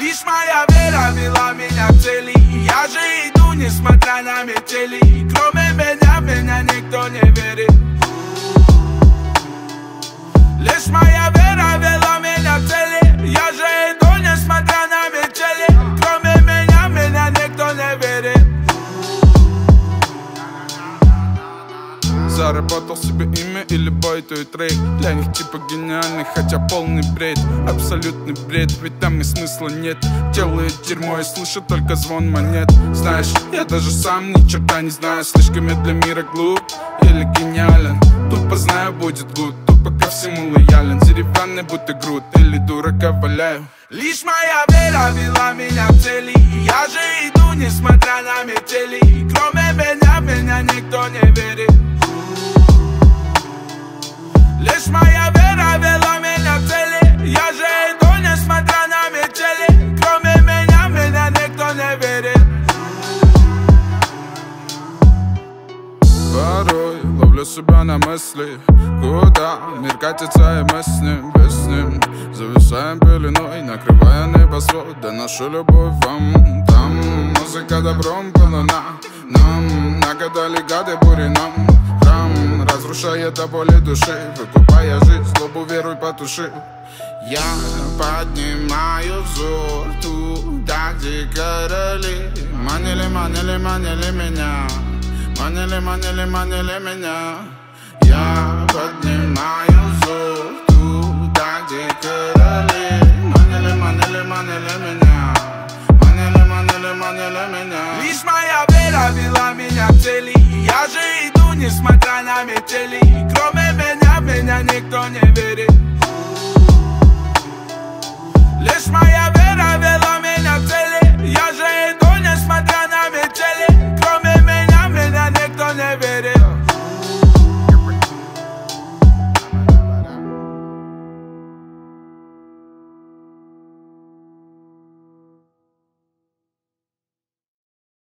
Лишь моя вера вела меня к цели, и я же иду, несмотря на метели. И кроме меня никто не верит. Лишь моя вера вела меня к цели, я же иду, несмотря на метели. Кроме меня никто не верит. Заработал себе имя или байту и трейд. Для них типа гениальный, хотя полный бред. Абсолютный бред, ведь там и смысла нет. Делают дерьмо и слышат только звон монет. Знаешь, я даже сам ни черта не знаю. Слишком я для мира глуп или гениален. Тупо знаю, будет гуд, тупо ко всему лоялен. Деревянный будто груд или дурака валяю. Лишь моя вера вела меня к цели, и я же иду, несмотря на метели. И кроме меня никто не верит. Лишь моя вера вела меня к цели, я же иду, несмотря на метели. Кроме меня никто не верит. Порой ловлю себя на мысли, куда мир катится, и мы с ним, без ним. Зависаем пеленой, накрывая небосвод. Да нашу любовь вам там. Музыка добром полна нам. Нагадали гады бури нам. Храм разрушает до боли души, выкупая жизнь, злобу веруй потуши. Я поднимаю взор туда, где короли манили меня. Манили меня. Я поднимаю взор туда, где короли манили меня. Манили меня. Лишь моя вера вела меня к цели, и я же иду, несмотря на метели. И кроме меня никто не верит.